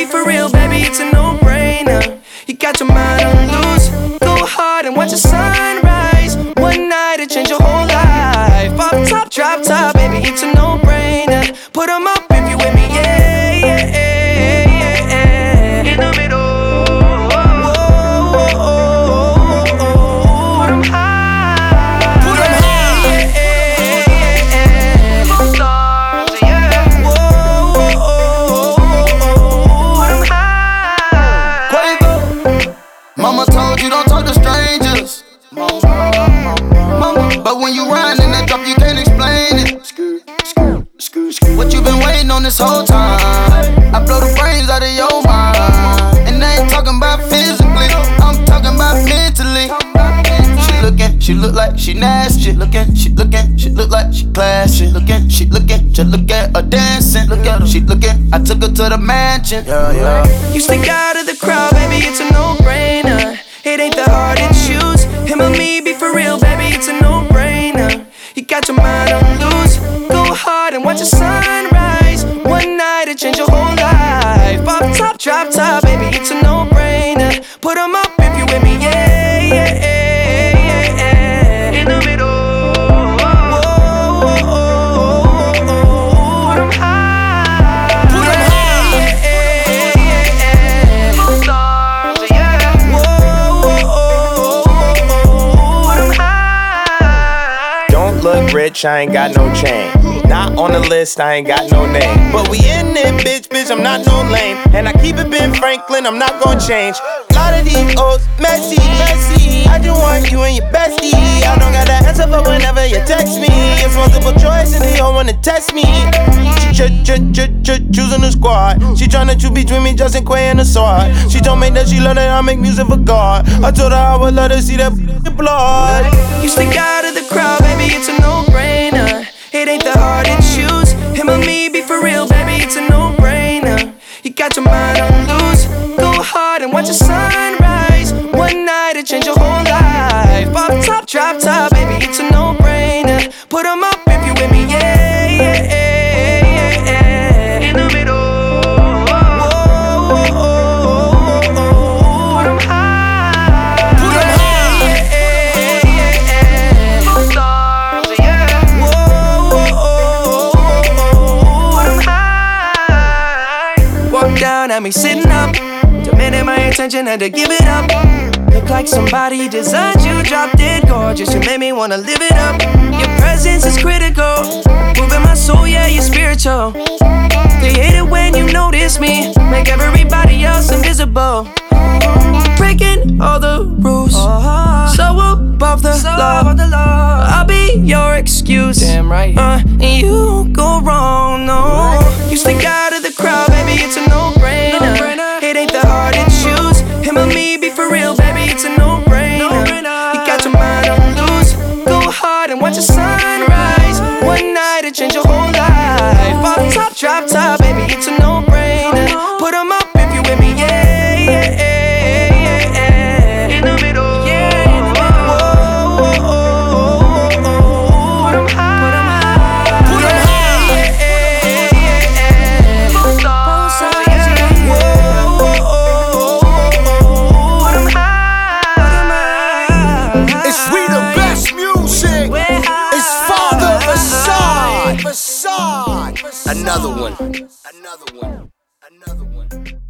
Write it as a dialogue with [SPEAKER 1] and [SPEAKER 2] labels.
[SPEAKER 1] for real, baby, it's a no-brainer. You got your mind on loose. Go hard and watch the sunrise. One night it change your whole life. Off top, drop top, baby, it's a no-brainer. Put 'em up if you with me, yeah, yeah, yeah, yeah. In the middle.
[SPEAKER 2] Mama told you don't talk to strangers. Mama, but when you ride in that drop, you can't explain it. What you been waiting on this whole time? I blow the brains out of your mind. And I ain't talking about physically, I'm talking about mentally. She look like she nasty. She look like she classy. She looking, just look at her dancing. Look at her, she looking, I took her to the mansion. Yeah, yeah.
[SPEAKER 1] You stick out of the crowd, baby, it's a no-brainer. It ain't that hard to choose. Him or me, be for real, baby, it's a no-brainer. You got your mind on loose. Go hard and watch the sunrise. One night it change your whole life. Off top, drop top, baby, it's a no-brainer. Put 'em up if you with me, yeah, yeah, yeah, yeah. In the middle.
[SPEAKER 3] Look rich, I ain't got no chain. Not on the list, I ain't got no name. But we in it, bitch, I'm not no lame. And I keep it Ben Franklin, I'm not gon' change. A lot of these old messy. I just want you and your bestie. I don't got the answer for whenever you text me. It's multiple choice and they don't wanna test me. She choosing the squad. She tryna choose between me, Justin Quay and the sword. She told me that she love that I make music for God. I told her I would let her see that blood.
[SPEAKER 1] You stick out of the crowd, baby, it's a no-brainer. It ain't that hard to choose. Him or me, be for real, baby, it's a no-brainer. You got your mind on loose. Go hard and watch the sunrise. One night it change your whole life. Off top, drop top, baby, it's a no-brainer. Put 'em up if you with me, yeah, yeah, yeah, yeah. In the middle. Down at me sitting up, demanding my attention, had to give it up. Look like somebody designed you, dropped it gorgeous. You made me wanna live it up. Your presence is critical, moving my soul, yeah, you're spiritual. They hate it when you notice me, make everybody else invisible. Breaking all the rules, so above the law. I'll be your excuse, damn right. And you go wrong, no. You stick out of the crowd, baby, it's a no-brainer. It ain't that hard to choose. Him or me, be for real, baby, it's a no-brainer. You got your mind on loose. Go hard and watch the sunrise. One night it change your whole life. Off top, drop top, baby, it's a no-brainer. Put 'em up if you with me, yeah, yeah, yeah, yeah. In the middle.
[SPEAKER 3] Another one.